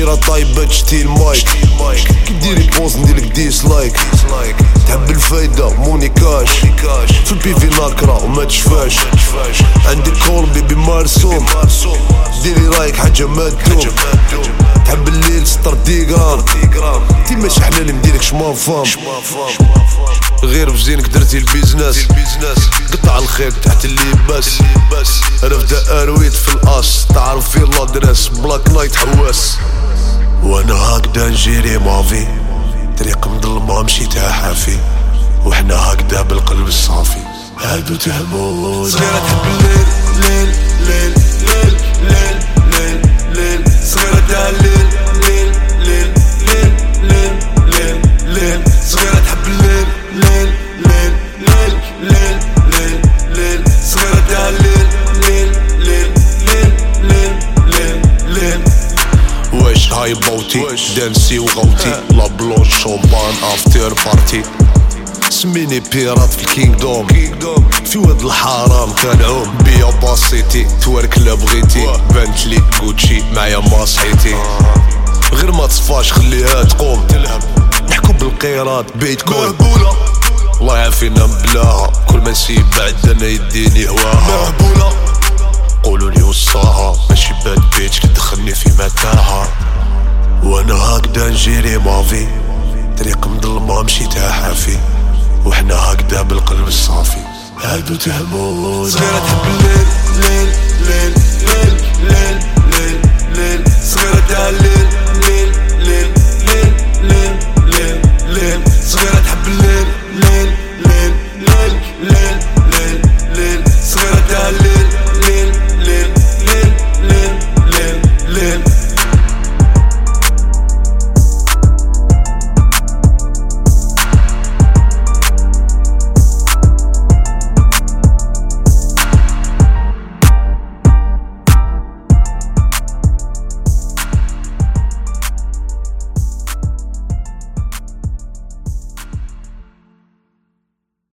شيرة طايبة تشتي المايك كي ديري بوز نديرلك ديسلايك تحب الفايدة موني كاش في البيفي ناكرة وما تشفاش عندك كول بيبي مرسوم ديري لايك حاجة ما تدوم تحب الليل 6 ديغرام تيما شحنا اللي مديركش ما فام غير بزينك درتي البيزنس قطع الخير تحت اللباس رفدة ارويت في الاس تعرف في الادرس بلاك نايت حواس وانا هكدا نجيري مافي طريق مظلمة مشيتها حافي وحنا هكدا بالقلب الصافي هادو تهمون صغيرة تحب الليل ليل ليل ليل ليل ليل ليل صغيرة تاع الليل ليل ليل ليل ليل ليل ليل صغيرة تحب الليل ليل ليل ليل ليل ليل ليل صغيرة تاع الليل ليل ليل ليل ليل ليل ليل واش هاي بوتي دانسي وغوتي لا بلون شومبان افتر بارتي سميني بيرات في الكينغدوم في واد الحرام كنعوم بيا باسيتي تورك لا بغيتي بانتلي كوتشي معايا ما صحيتي غير ما تصفاش خليها تقوم تلهب نحكو بالقيرات بيتكوين مهبولة الله يعافينا بلاها كل ما نسيب بعد انا يديني هواها مهبولة قولولي وصاها ماشي باد بيتش كتدخلني في متاهة وانا هكدا نجيري مافي طريق مظلمة مشيتها حافي وحنا هكدا بالقلب الصافي هادو تهمون صغيرة تحب